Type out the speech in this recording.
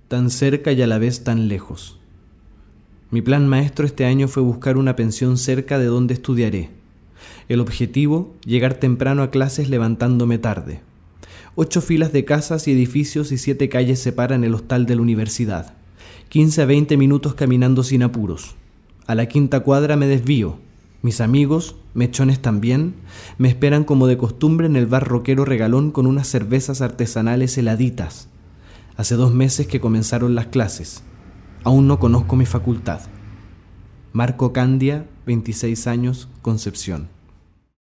tan cerca y a la vez tan lejos. Mi plan maestro este año fue buscar una pensión cerca de donde estudiaré. El objetivo, llegar temprano a clases levantándome tarde. 8 filas de casas y edificios y 7 calles separan el hostal de la universidad. 15 a 20 minutos caminando sin apuros. A la quinta cuadra me desvío. Mis amigos, mechones también, me esperan como de costumbre en el bar roquero Regalón con unas cervezas artesanales heladitas. Hace 2 meses que comenzaron las clases. Aún no conozco mi facultad. Marco Candia, 26 años, Concepción.